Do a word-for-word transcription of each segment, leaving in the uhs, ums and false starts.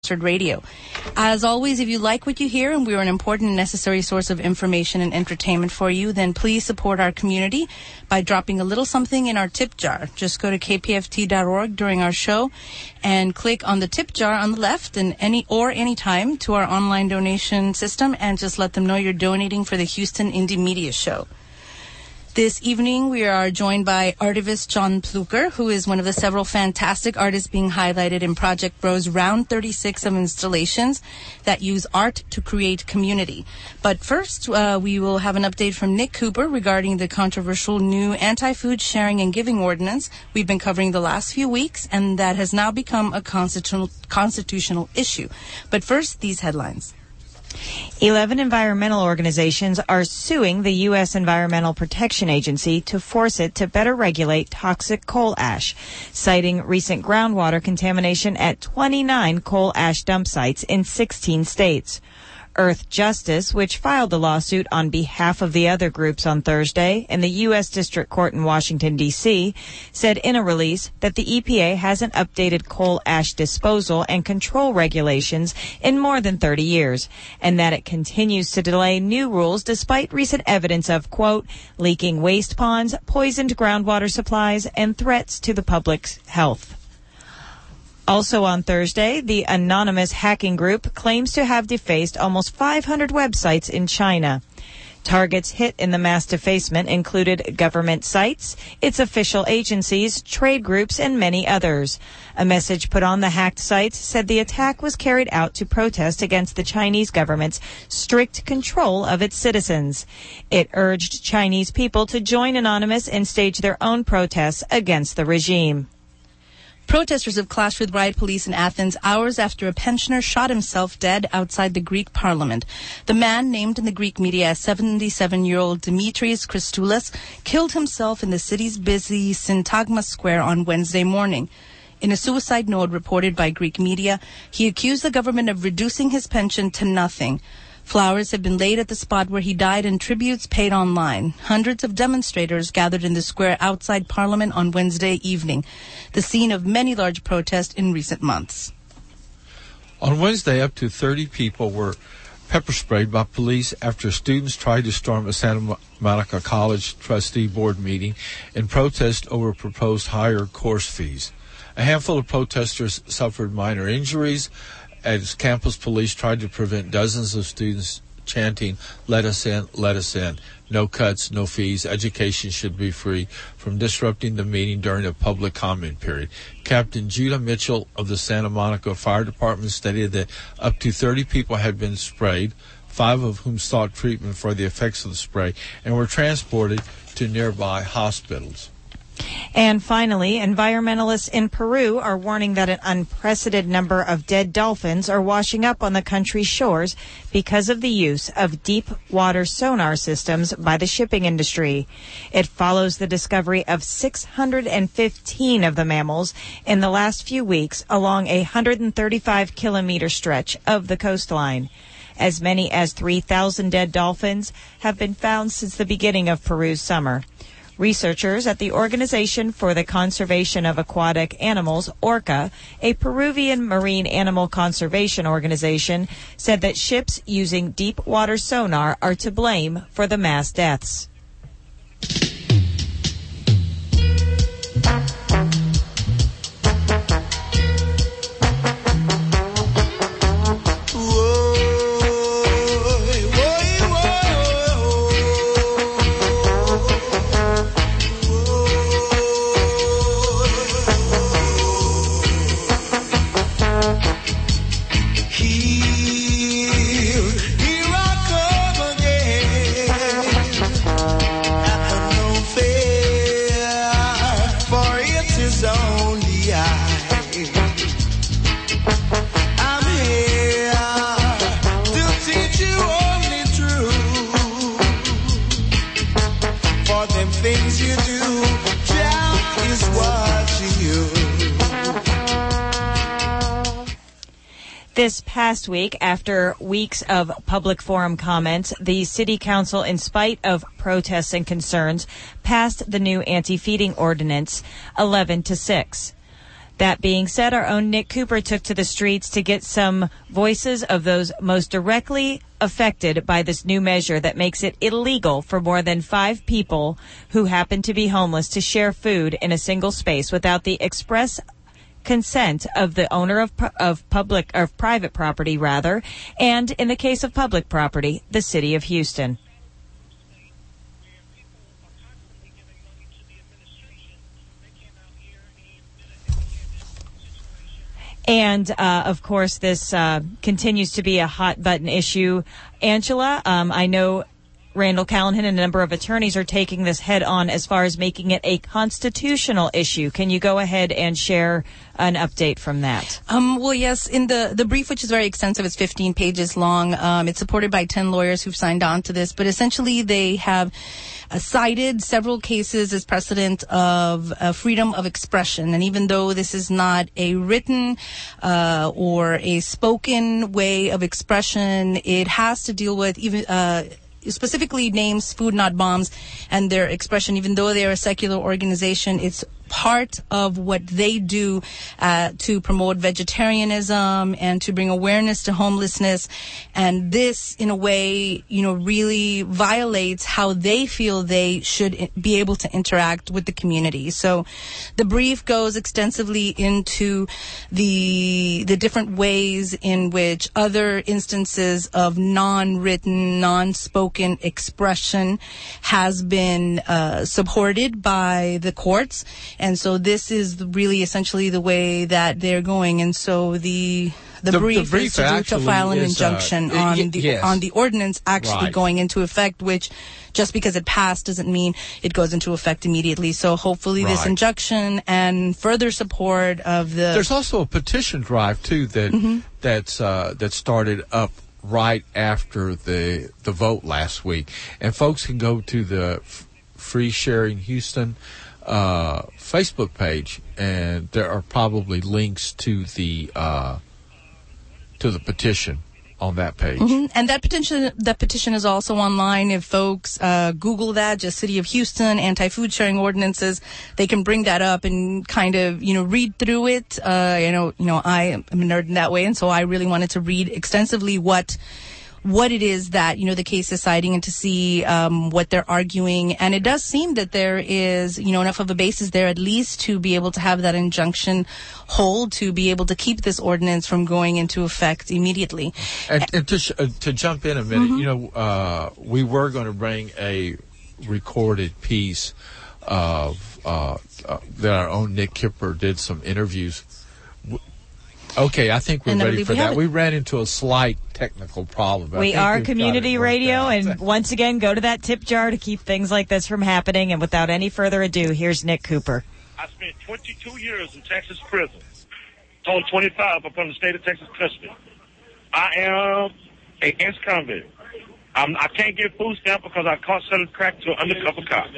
Abbotsford Radio. As always, if you like what you hear and we're an important and necessary source of information and entertainment for you, then please support our community by dropping a little something in our tip jar. Just go to k p f t dot org during our show and click on the tip jar on the left and any or any time to our online donation system and just let them know you're donating for the Houston Indie Media Show. This evening, we are joined by artivist John Pluker, who is one of the several fantastic artists being highlighted in Project Bro's round thirty-six of installations that use art to create community. But first, uh, we will have an update from Nick Cooper regarding the controversial new anti-food sharing and giving ordinance we've been covering the last few weeks, and that has now become a constitutional, constitutional issue. But first, these headlines. Eleven environmental organizations are suing the U S Environmental Protection Agency to force it to better regulate toxic coal ash, citing recent groundwater contamination at twenty-nine coal ash dump sites in sixteen states. Earth Justice, which filed the lawsuit on behalf of the other groups on Thursday in the U S District Court in Washington, D C, said in a release that the E P A hasn't updated coal ash disposal and control regulations in more than thirty years, and that it continues to delay new rules despite recent evidence of, quote, leaking waste ponds, poisoned groundwater supplies, and threats to the public's health. Also on Thursday, the anonymous hacking group claims to have defaced almost five hundred websites in China. Targets hit in the mass defacement included government sites, its official agencies, trade groups, and many others. A message put on the hacked sites said the attack was carried out to protest against the Chinese government's strict control of its citizens. It urged Chinese people to join Anonymous and stage their own protests against the regime. Protesters have clashed with riot police in Athens hours after a pensioner shot himself dead outside the Greek parliament. The man, named in the Greek media as seventy-seven-year-old Dimitris Christoulas, killed himself in the city's busy Syntagma Square on Wednesday morning. In a suicide note reported by Greek media, he accused the government of reducing his pension to nothing. Flowers have been laid at the spot where he died and tributes paid online. Hundreds of demonstrators gathered in the square outside Parliament on Wednesday evening, the scene of many large protests in recent months. On Wednesday, up to thirty people were pepper sprayed by police after students tried to storm a Santa Monica College trustee board meeting in protest over proposed higher course fees. A handful of protesters suffered minor injuries as campus police tried to prevent dozens of students chanting, "Let us in, let us in. No cuts, no fees. Education should be free," from disrupting the meeting during a public comment period. Captain Judah Mitchell of the Santa Monica Fire Department stated that up to thirty people had been sprayed, five of whom sought treatment for the effects of the spray and were transported to nearby hospitals. And finally, environmentalists in Peru are warning that an unprecedented number of dead dolphins are washing up on the country's shores because of the use of deep water sonar systems by the shipping industry. It follows the discovery of six hundred fifteen of the mammals in the last few weeks along a one hundred thirty-five kilometer stretch of the coastline. As many as three thousand dead dolphins have been found since the beginning of Peru's summer. Researchers at the Organization for the Conservation of Aquatic Animals, ORCA, a Peruvian marine animal conservation organization, said that ships using deep water sonar are to blame for the mass deaths. This past week, after weeks of public forum comments, the City Council, in spite of protests and concerns, passed the new anti-feeding ordinance eleven to six. That being said, our own Nick Cooper took to the streets to get some voices of those most directly affected by this new measure that makes it illegal for more than five people who happen to be homeless to share food in a single space without the express consent of the owner of of public or private property, rather, and in the case of public property, the city of Houston. And, uh, of course, this uh, continues to be a hot-button issue. Angela, um, I know Randall Callahan and a number of attorneys are taking this head-on as far as making it a constitutional issue. Can you go ahead and share an update from that? Um, well, yes. In the, the brief, which is very extensive, it's fifteen pages long. Um, it's supported by ten lawyers who've signed on to this. But essentially, they have uh, cited several cases as precedent of uh, freedom of expression. And even though this is not a written uh, or a spoken way of expression, it has to deal with even uh, specifically names Food Not Bombs and their expression. Even though they are a secular organization, it's part of what they do uh, to promote vegetarianism and to bring awareness to homelessness. And this, in a way, you know, really violates how they feel they should be able to interact with the community. So the brief goes extensively into the the different ways in which other instances of non-written, non-spoken expression has been uh, supported by the courts. And so this is really essentially the way that they're going. And so the the, The- brief, the brief is to, do, to actually file an is, uh, injunction y- on the yes. on the ordinance actually Right. going into effect, which just because it passed doesn't mean it goes into effect immediately. So hopefully this Right. injunction and further support of the There's also a petition drive too that Mm-hmm. that's uh, that started up right after the the vote last week, and folks can go to the F- Free Sharing Houston uh, Facebook page, and there are probably links to the uh, to the petition on that page. Mhm. And that petition, that petition is also online. If folks uh, Google that, just City of Houston anti-food sharing ordinances, they can bring that up and kind of, you know, read through it. Uh, you know, you know, I am a nerd in that way, and so I really wanted to read extensively what. what it is that, you know, the case is citing and to see um, what they're arguing. And it does seem that there is, you know, enough of a basis there at least to be able to have that injunction hold, to be able to keep this ordinance from going into effect immediately. And, and to sh- uh, to jump in a minute, you know, uh, we were going to bring a recorded piece of uh, uh, that our own Nick Kipper did some interviews. W- Okay, I think we're And I ready believe for we have that. it. We ran into a slight technical problem. but I We think are we've got community it worked radio, out. and once again, go to that tip jar to keep things like this from happening. And without any further ado, here's Nick Cooper. I spent twenty-two years in Texas prison, told twenty-five upon the state of Texas custody. I am an ex-convict. I'm, I can't get food stamp because I caught selling crack to an undercover cop.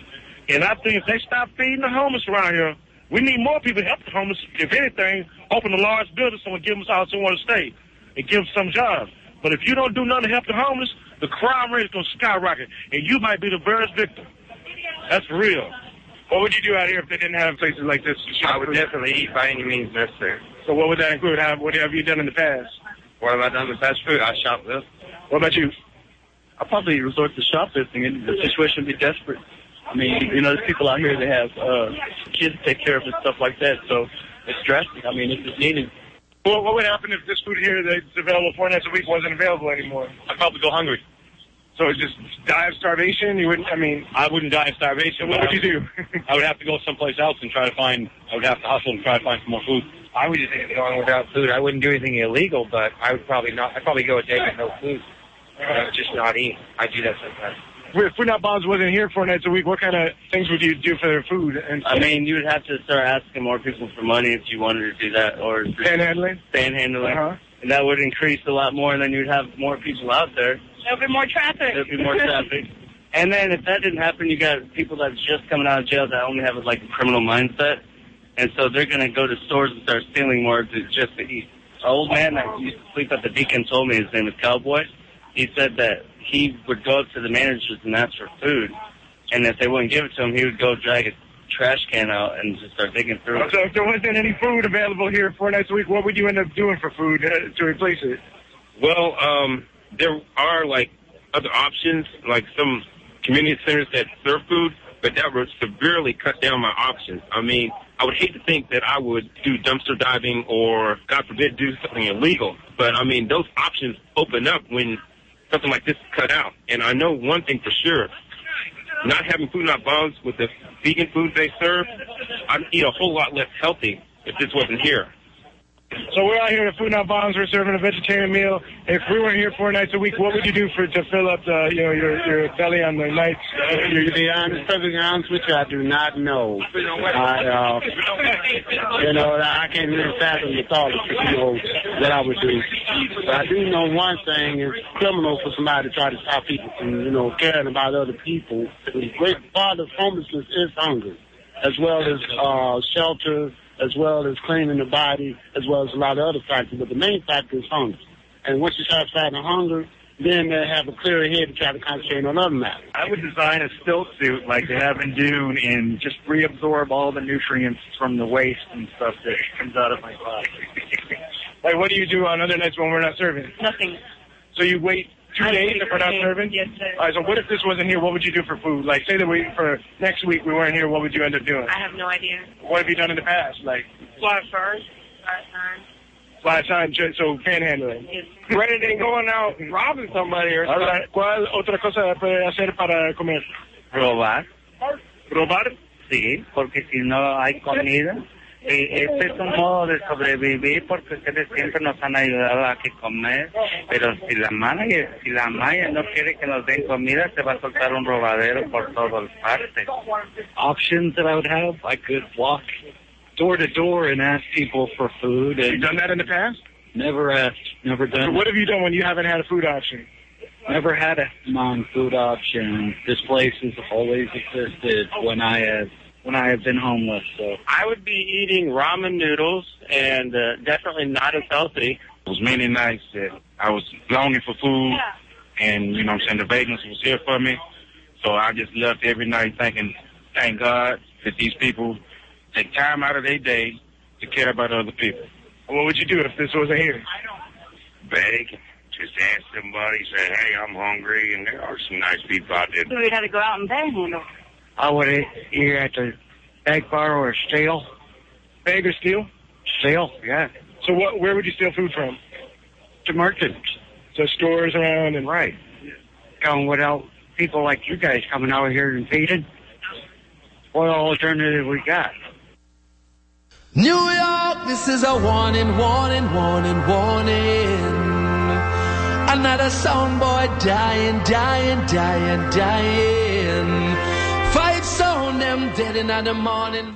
And I think if they stop feeding the homeless around here, we need more people to help the homeless. If anything, open a large building, someone give them out somewhere to stay and give them some jobs. But if you don't do nothing to help the homeless, the crime rate is going to skyrocket, and you might be the first victim. That's for real. What would you do out here if they didn't have places like this to shop? I would definitely eat by any means necessary. So what would that include? How, what have you done in the past? What have I done with fast food? I shoplift. What about you? I'll probably resort to shoplifting, and the situation would be desperate. I mean, you know, there's people out here that have uh, kids to take care of and stuff like that, so it's drastic. I mean, it's just needed. Well, what would happen if this food here that's available four nights a week wasn't available anymore? I'd probably go hungry. So it's just die of starvation? You wouldn't, I mean... I wouldn't die of starvation. What would you do? I would have to go someplace else and try to find, I would have to hustle and try to find some more food. I would just get on without food. I wouldn't do anything illegal, but I would probably not. I'd probably go a day with no food. I would just not eat. I do that sometimes. If Food Not Bombs wasn't here four nights a week, what kind of things would you do for their food? And I mean, you would have to start asking more people for money if you wanted to do that, or panhandling? panhandling. Uh-huh. And that would increase a lot more, and then you'd have more people out there. There'll be more traffic. There'd be more traffic. And then if that didn't happen, you got people that's just coming out of jail that only have like a criminal mindset. And so they're going to go to stores and start stealing more to just to eat. An old man that used to sleep at the Beacon told me, his name is Cowboy. He said that he would go up to the managers and ask for food. And if they wouldn't give it to him, he would go drag a trash can out and just start digging through it. So if there wasn't any food available here four nights a week, what would you end up doing for food uh, to replace it? Well, um, there are, like, other options, like some community centers that serve food, but that would severely cut down my options. I mean, I would hate to think that I would do dumpster diving or, God forbid, do something illegal. But, I mean, those options open up when something like this is cut out. And I know one thing for sure. Not having Food Not Bombs with the vegan food they serve, I'd eat a whole lot less healthy if this wasn't here. So we're out here at Food Not Bombs. We're serving a vegetarian meal. If we weren't here four nights a week, what would you do for to fill up the, you know, your your belly on the nights? Uh, to be honest, perfectly honest with you, I do not know. I, uh, you know, I can't even fathom the thought of, you know, what I would do. But I do know one thing: it's criminal for somebody to try to stop people from, you know, caring about other people. The great part of homelessness is hunger, as well as uh, shelter, as well as cleaning the body, as well as a lot of other factors. But the main factor is hunger. And once you start fighting hunger, then they have a clearer head to try to concentrate on other matters. I would design a stilt suit like they have in Dune and just reabsorb all the nutrients from the waste and stuff that comes out of my body. Like, what do you do on other nights when we're not serving? Nothing. So you wait two I days if we're not serving? Yes, sir. All right, so what if this wasn't here? What would you do for food? Like, say that we, for next week we weren't here, what would you end up doing? I have no idea. What have you done in the past? Like, Fly first, last time. last time, so panhandling. Yes. Rather than going out and robbing somebody or something. Right. ¿Cuál otra cosa puede hacer para comer? Robar. ¿Robar? Sí, porque si no hay comida. Eh, este es un modo de sobrevivir porque ustedes siempre nos han ayudado a que comer, pero si la maya, si la maya no quiere que nos den comida, se va a soltar un robadero por todas partes. Options that I would have, I could walk door to door and ask people for food. And You've done that in the past? Never asked, never done. So what have you done when you haven't had a food option? Never had a non-food option. This place has always existed when I have when I have been homeless. So I would be eating ramen noodles and uh, definitely not as healthy. It was many nights that I was longing for food, and, you know what I'm saying, the vagueness was here for me. So I just left every night thinking, thank God that these people take time out of their day to care about other people. What would you do if this wasn't here? Beg. Just ask somebody, say, hey, I'm hungry, and there are some nice people out there. So we'd have to go out and panhandle. I would either have to beg, borrow, or steal. Beg or steal? Steal, yeah. So what? Where would you steal food from? To merchants. So stores around and... Right. Going without people like you guys coming out here and feeding. What alternative we got? New York, this is a warning, warning, warning, warning. Another sound boy dying, dying, dying, dying. Five sound them dead in the morning.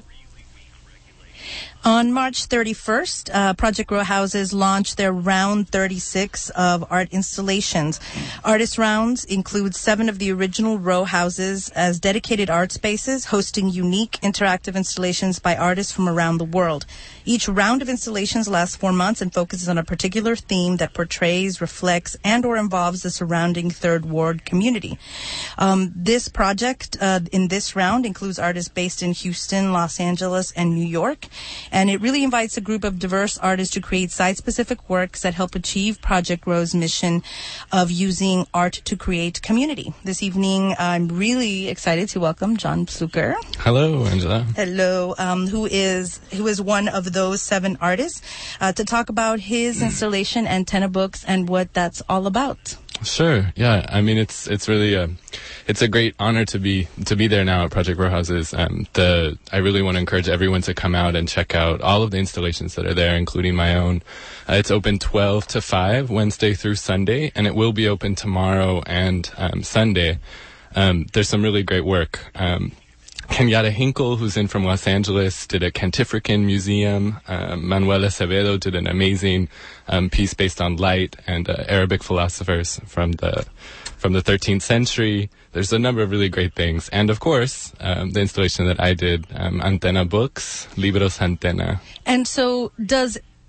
On March thirty-first, uh, Project Row Houses launched their round thirty-six of art installations. Artist rounds include seven of the original row houses as dedicated art spaces, hosting unique interactive installations by artists from around the world. Each round of installations lasts four months and focuses on a particular theme that portrays, reflects, and or involves the surrounding Third Ward community. Um, this project uh, in this round includes artists based in Houston, Los Angeles, and New York. And it really invites a group of diverse artists to create site-specific works that help achieve Project Row's mission of using art to create community. This evening, I'm really excited to welcome John Pfluger. Hello, Angela. Hello, um, who is who is one of those seven artists, uh, to talk about his installation Antenna Books and what that's all about. Sure. Yeah. I mean, it's it's really a it's a great honor to be to be there now at Project Row Houses. Um, the I really want to encourage everyone to come out and check out all of the installations that are there, including my own. Uh, it's open twelve to five Wednesday through Sunday, and it will be open tomorrow and um, Sunday. Um, there's some really great work. Um, Kenyatta Hinkle, who's in from Los Angeles, did a Cantifrican museum. Um, Manuel Acevedo did an amazing um, piece based on light and uh, Arabic philosophers from the from the thirteenth century. There's a number of really great things. And, of course, um, the installation that I did, um, Antenna Books, Libros Antenna. And so does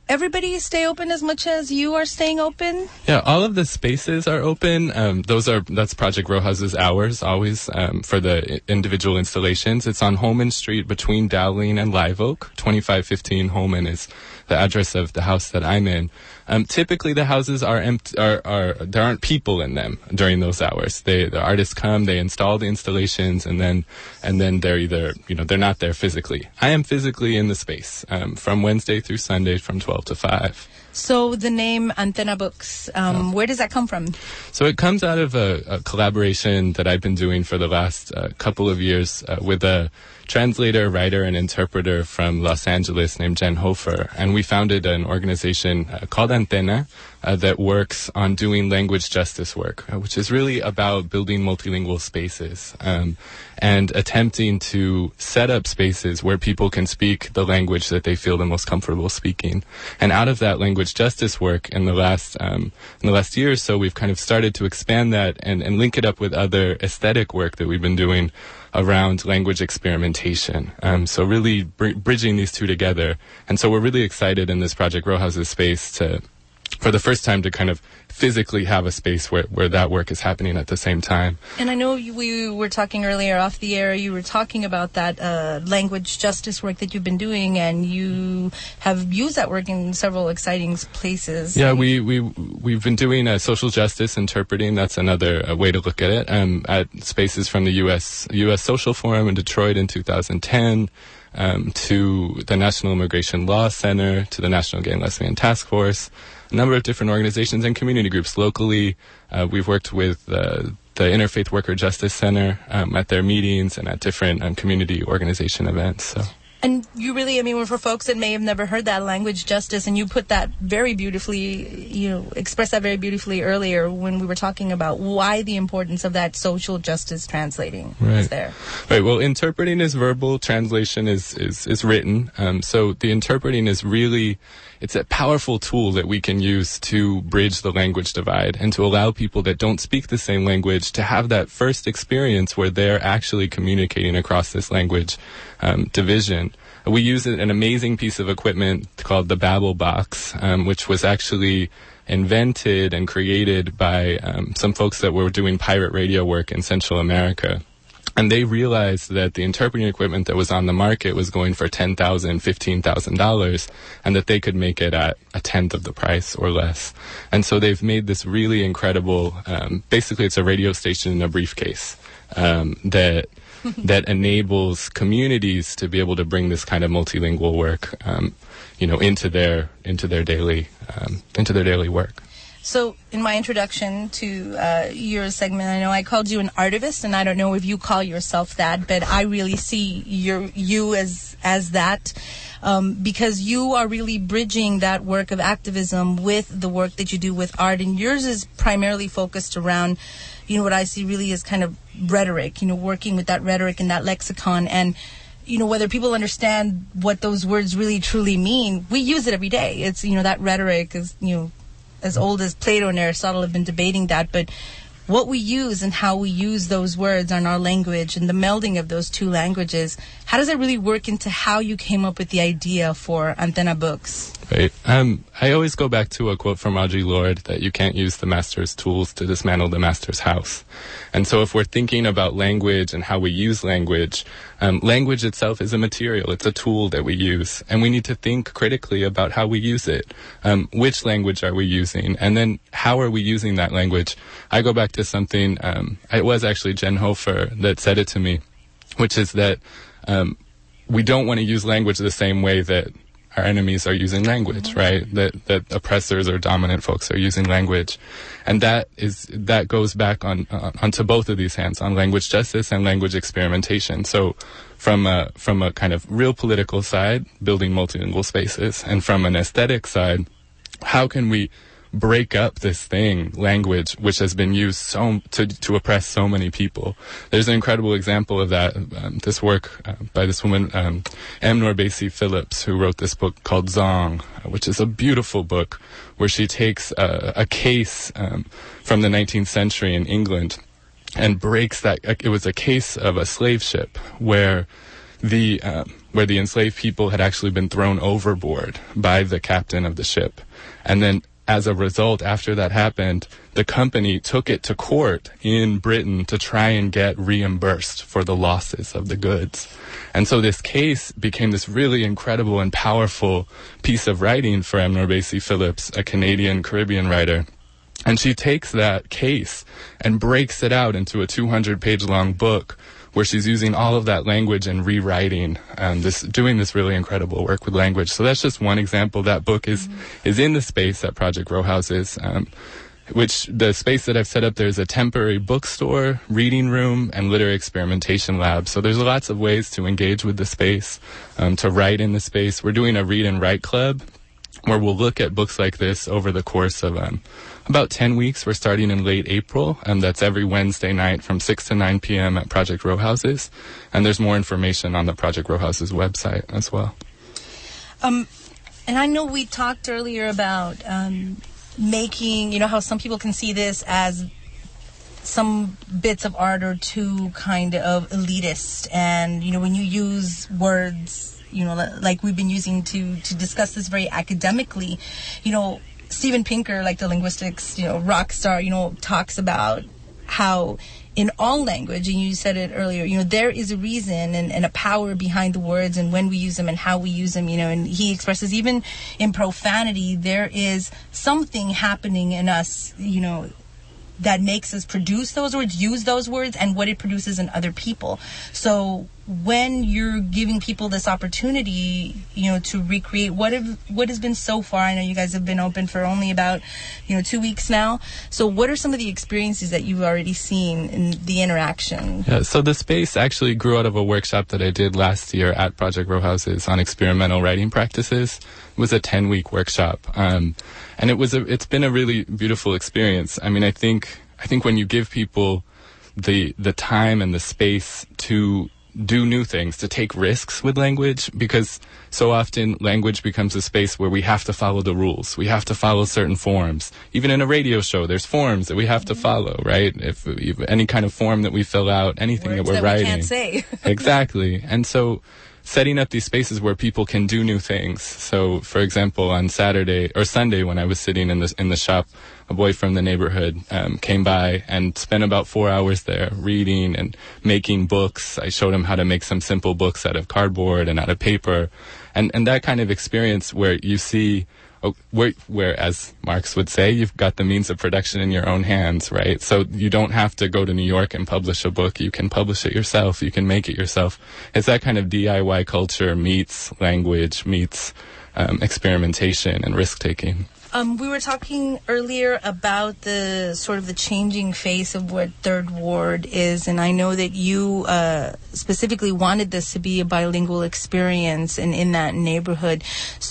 everybody stay open as much as you are staying open? Yeah, all of the spaces are open. Um, those are that's Project Row House's hours always um, for the individual installations. It's on Holman Street between Dowling and Live Oak. twenty-five fifteen Holman is the address of the house that I'm in. Um, typically, the houses are empty. Are, are there aren't people in them during those hours. They the artists come, they install the installations, and then and then they're either you know they're not there physically. I am physically in the space um, from Wednesday through Sunday from twelve to five. So the name Antena Books, um, oh. where does that come from? So it comes out of a, a collaboration that I've been doing for the last uh, couple of years uh, with a translator, writer, and interpreter from Los Angeles named Jen Hofer. And we founded an organization uh, called Antena uh, that works on doing language justice work, uh, which is really about building multilingual spaces um, and attempting to set up spaces where people can speak the language that they feel the most comfortable speaking. And out of that language justice work in the last um, in the last year or so, we've kind of started to expand that and, and link it up with other aesthetic work that we've been doing around language experimentation. Um, so really br- bridging these two together. And so we're really excited in this Project Row House's space to, for the first time, to kind of physically have a space where, where that work is happening at the same time. And I know you, we were talking earlier off the air, you were talking about that uh, language justice work that you've been doing, and you have used that work in several exciting places. Yeah, we, we, we've been doing uh, social justice interpreting. That's another uh, way to look at it. Um, at spaces from the U S U S Social Forum in Detroit in two thousand ten, um, to the National Immigration Law Center, to the National Gay and Lesbian Task Force, a number of different organizations and community groups locally. Uh, we've worked with uh, the Interfaith Worker Justice Center um, at their meetings and at different um, community organization events. So. And you really, I mean, for folks that may have never heard that, language justice, and you put that very beautifully, you know, expressed that very beautifully earlier when we were talking about why the importance of that social justice translating right. is there. Right. Well, interpreting is verbal, translation is, is, is written. Um, so the interpreting is really, it's a powerful tool that we can use to bridge the language divide and to allow people that don't speak the same language to have that first experience where they're actually communicating across this language um, division. We use an amazing piece of equipment called the Babel Box, um, which was actually invented and created by um, some folks that were doing pirate radio work in Central America. And they realized that the interpreting equipment that was on the market was going for ten thousand dollars, fifteen thousand dollars, and that they could make it at a tenth of the price or less. And so they've made this really incredible, um, basically it's a radio station in a briefcase um, that that enables communities to be able to bring this kind of multilingual work, um, you know, into their into their daily um, into their daily work. So, in my introduction to uh, your segment, I know I called you an artivist, and I don't know if you call yourself that, but I really see your you as as that. Um, because you are really bridging that work of activism with the work that you do with art, and yours is primarily focused around, you know, what I see really is kind of rhetoric, you know, working with that rhetoric and that lexicon, and, you know, whether people understand what those words really truly mean, we use it every day. It's, you know, that rhetoric is, you know, as old as Plato and Aristotle have been debating that, but what we use and how we use those words on our language and the melding of those two languages, how does that really work into how you came up with the idea for Antena Books? Right. Um, I always go back to a quote from Audre Lorde that you can't use the master's tools to dismantle the master's house. And so if we're thinking about language and how we use language, um, language itself is a material. It's a tool that we use. And we need to think critically about how we use it. Um, which language are we using? And then how are we using that language? I go back to something, um, it was actually Jen Hofer that said it to me, which is that um, we don't want to use language the same way that our enemies are using language, mm-hmm. right? That that oppressors or dominant folks are using language, and that is that goes back on uh, onto both of these hands, on language justice and language experimentation. So, from a from a kind of real political side, building multilingual spaces, and from an aesthetic side, how can we break up this thing, language, which has been used so to to oppress so many people? There's an incredible example of that. Um, this work uh, by this woman, um, M. Norbesi Phillips, who wrote this book called Zong, uh, which is a beautiful book where she takes uh, a case um, from the nineteenth century in England and breaks that. It was a case of a slave ship where the um, where the enslaved people had actually been thrown overboard by the captain of the ship. And then as a result, after that happened, the company took it to court in Britain to try and get reimbursed for the losses of the goods. And so this case became this really incredible and powerful piece of writing for M. Norbesi Phillips, a Canadian Caribbean writer. And she takes that case and breaks it out into a two hundred page long book where she's using all of that language and rewriting, um, this, doing this really incredible work with language. So that's just one example. That book is, mm-hmm. is in the space at Project Row Houses, um, which the space that I've set up there is a temporary bookstore, reading room, and literary experimentation lab. So there's lots of ways to engage with the space, um, to write in the space. We're doing a read and write club where we'll look at books like this over the course of um, about ten weeks. We're starting in late April, and that's every Wednesday night from six to nine p.m. at Project Row Houses. And there's more information on the Project Row Houses website as well. Um, and I know we talked earlier about um, making, you know, how some people can see this as some bits of art are too kind of elitist. And, you know, when you use words, you know, like we've been using to, to discuss this very academically, you know, Steven Pinker, like the linguistics, you know, rock star, you know, talks about how in all language, and you said it earlier, you know, there is a reason and, and a power behind the words and when we use them and how we use them, you know, and he expresses even in profanity, there is something happening in us, you know, that makes us produce those words, use those words, and what it produces in other people. So when you're giving people this opportunity, you know, to recreate what have, what has been so far, I know you guys have been open for only about, you know, two weeks now. So what are some of the experiences that you've already seen in the interaction? Yeah, so the space actually grew out of a workshop that I did last year at Project Row Houses on experimental writing practices. It was a ten-week workshop. Um, and it was a, it's been a really beautiful experience. I mean, I think I think when you give people the the time and the space to do new things, to take risks with language, because so often language becomes a space where we have to follow the rules. We have to follow certain forms. Even in a radio show, there's forms that we have to follow, right? If, if any kind of form that we fill out, anything Words that we're that writing. We can't say. Exactly. And so setting up these spaces where people can do new things. So, for example, on Saturday or Sunday when I was sitting in the, in the shop, a boy from the neighborhood um, came by and spent about four hours there reading and making books. I showed him how to make some simple books out of cardboard and out of paper. And, and that kind of experience where you see, oh, where, where, as Marx would say, you've got the means of production in your own hands, right? So you don't have to go to New York and publish a book. You can publish it yourself. You can make it yourself. It's that kind of D I Y culture meets language, meets um, experimentation and risk-taking. Um, we were talking earlier about the sort of the changing face of what Third Ward is, and I know that you uh, specifically wanted this to be a bilingual experience and in that neighborhood.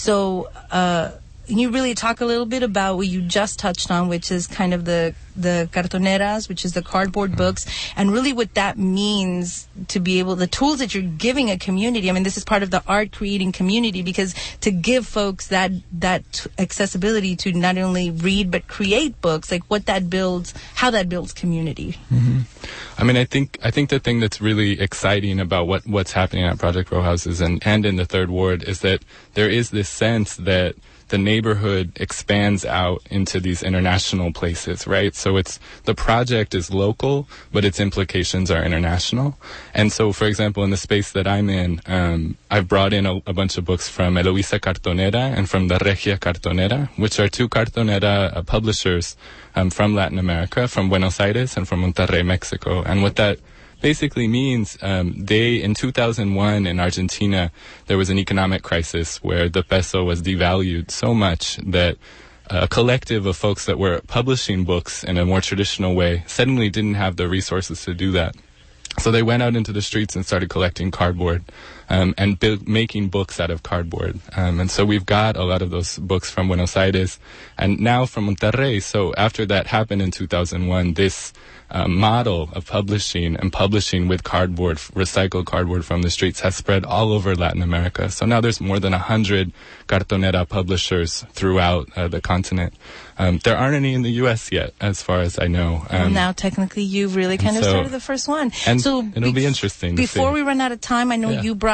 So uh, can you really talk a little bit about what you just touched on, which is kind of the the cartoneras, which is the cardboard mm-hmm. books, and really what that means to be able, the tools that you're giving a community. I mean, this is part of the art creating community, because to give folks that that accessibility to not only read but create books, like what that builds, how that builds community. Mm-hmm. I mean, I think I think the thing that's really exciting about what what's happening at Project Row Houses and and in the Third Ward is that there is this sense that the neighborhood expands out into these international places, right? So it's, the project is local, but its implications are international. And so, for example, in the space that I'm in, um, I've brought in a, a bunch of books from Eloisa Cartonera and from the Regia Cartonera, which are two cartonera uh, publishers um, from Latin America, from Buenos Aires and from Monterrey, Mexico. And what that basically means, um, they, in two thousand one in Argentina, there was an economic crisis where the peso was devalued so much that a collective of folks that were publishing books in a more traditional way suddenly didn't have the resources to do that. So they went out into the streets and started collecting cardboard um, and build, making books out of cardboard. Um, and so we've got a lot of those books from Buenos Aires and now from Monterrey. So after that happened in two thousand one, this Uh, model of publishing and publishing with cardboard, recycled cardboard from the streets has spread all over Latin America. So now there's more than a hundred cartonera publishers throughout uh, the continent. Um, there aren't any in the U S yet, as far as I know. Um, well, now technically you've really kind of so, started the first one. And so it'll be interesting. Before to see. we run out of time, I know yeah. you brought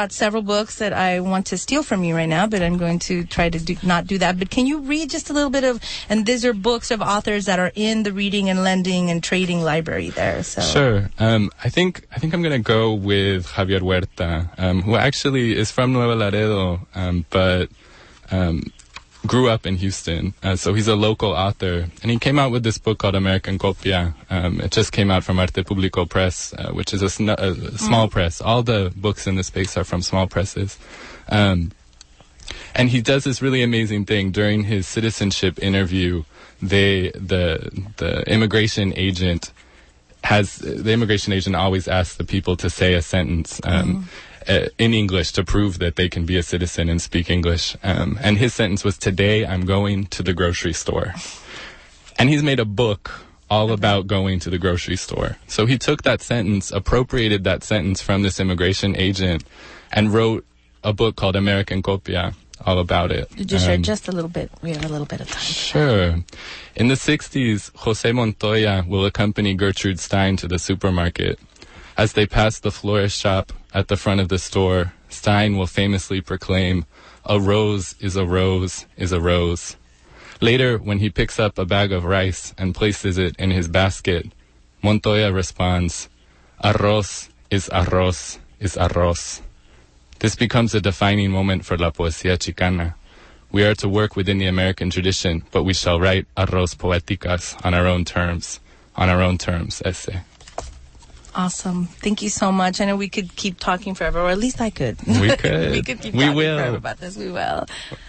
brought several books that I want to steal from you right now, but I'm going to try to do, not do that. But can you read just a little bit of, and these are books of authors that are in the reading and lending and trading library there. So Sure. Um, I think I think I'm going to go with Javier Huerta, um, who actually is from Nuevo Laredo, um, but um, grew up in Houston. Uh, so he's a local author, and he came out with this book called American Copia. Um, it just came out from Arte Público Press, uh, which is a, sn- a small mm. press. All the books in the space are from small presses. Um, and he does this really amazing thing. During his citizenship interview, they the the immigration agent has the immigration agent always asks the people to say a sentence um, mm. uh, in English to prove that they can be a citizen and speak English. Um, and his sentence was, "Today I'm going to the grocery store." And he's made a book all about going to the grocery store. So he took that sentence, appropriated that sentence from this immigration agent, and wrote a book called American Copia, all about it. Could you um, share just a little bit? We have a little bit of time. Sure. In the sixties, Jose Montoya will accompany Gertrude Stein to the supermarket. As they pass the florist shop at the front of the store, Stein will famously proclaim, "A rose is a rose is a rose." Later, when he picks up a bag of rice and places it in his basket, Montoya responds, "Arroz is arroz is arroz." This becomes a defining moment for La Poesía Chicana. We are to work within the American tradition, but we shall write arroz poéticas on our own terms, on our own terms, ese. Awesome. Thank you so much. I know we could keep talking forever, or at least I could. We could. we could keep we talking will. forever about this. We will.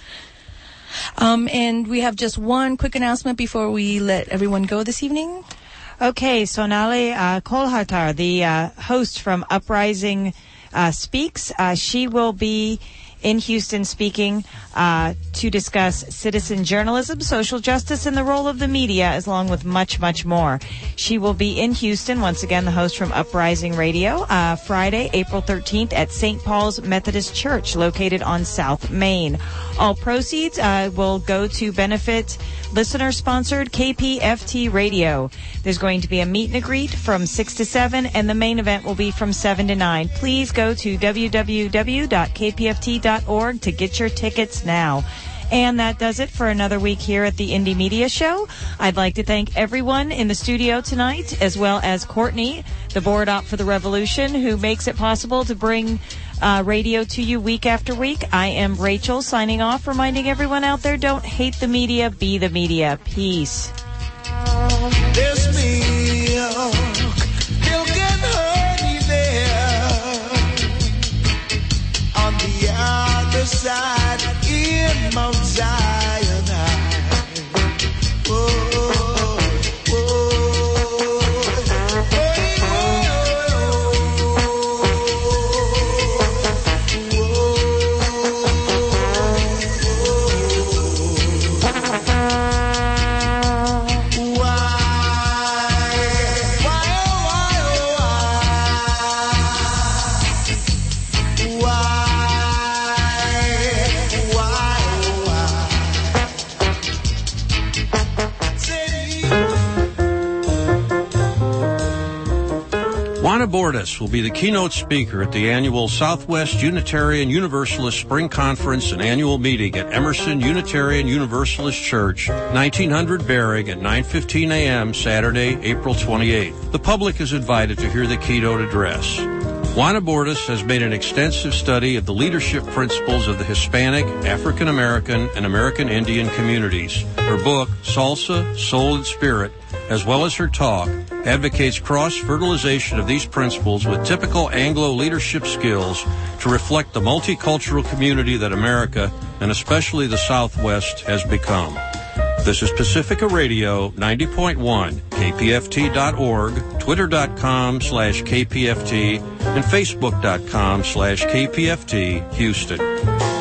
Um, and we have just one quick announcement before we let everyone go this evening. Okay, Sonali uh, Kolhatar, the uh, host from Uprising uh, Speaks, uh, she will be in Houston speaking uh, to discuss citizen journalism, social justice, and the role of the media, along with much, much more. She will be in Houston, once again, the host from Uprising Radio, uh, Friday, April thirteenth at Saint Paul's Methodist Church, located on South Main. All proceeds uh, will go to benefit listener-sponsored K P F T Radio. There's going to be a meet and a greet from six to seven, and the main event will be from seven to nine. Please go to w w w dot k p f t dot org to get your tickets now. And that does it for another week here at the Indie Media Show. I'd like to thank everyone in the studio tonight, as well as Courtney, the board op for the Revolution, who makes it possible to bring uh, radio to you week after week. I am Rachel, signing off, reminding everyone out there, don't hate the media, be the media. Peace. There's milk, milk and honey there on the other side in Mount Zion High. Oh, oh, Juana Bordas will be the keynote speaker at the annual Southwest Unitarian Universalist Spring Conference and annual meeting at Emerson Unitarian Universalist Church, nineteen hundred Berrig at nine fifteen a.m. Saturday, April twenty-eighth. The public is invited to hear the keynote address. Juana Bordas has made an extensive study of the leadership principles of the Hispanic, African American, and American Indian communities. Her book, Salsa, Soul, and Spirit, as well as her talk, advocates cross-fertilization of these principles with typical Anglo leadership skills to reflect the multicultural community that America, and especially the Southwest, has become. This is Pacifica Radio ninety point one, K P F T dot org, twitter.com slash KPFT, and facebook.com slash KPFT Houston.